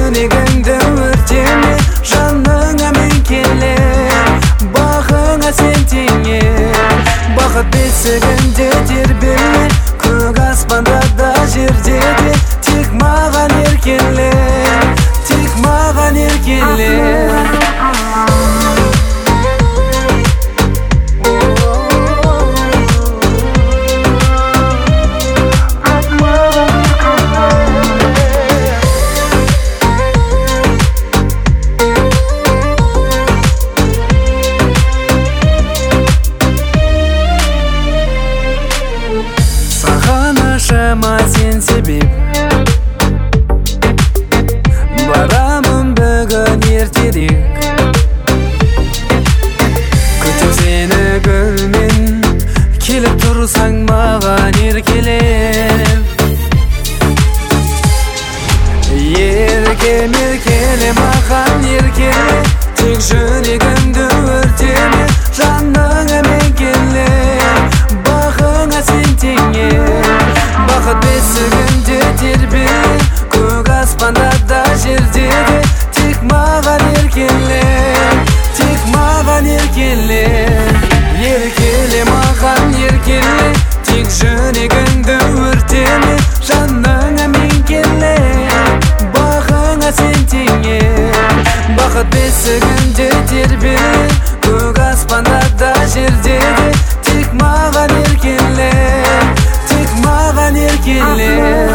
жүрегіңді өртеме, жаныңа мен келем, бағыңа сен теңем. Бақыт бесігінде тербелме, көк аспанда да жерде де, тек маған еркеле, тек маған еркеле. Шама сен себеп, барамын бүгін ертедек, күтіп сені гүлмен, келіп тұрсаң маған еркелеп. Еркем еркеле, маған еркеле, тек жүрегімді өртеме, жаныңа мен келе, бағыңа сен теңем. Бақыт бесігінде тербеле, көк аспанда да жерде де, тек маған еркеле, тек маған еркеле. Еркеле, маған еркеле, тек жүрегіңді өртеме, жаныңа мен келе, бағыңа сен теңем. Бақыт бесігінде тербеле, көк аспанда да жерде де, тек маған еркеле, тек маған еркеле.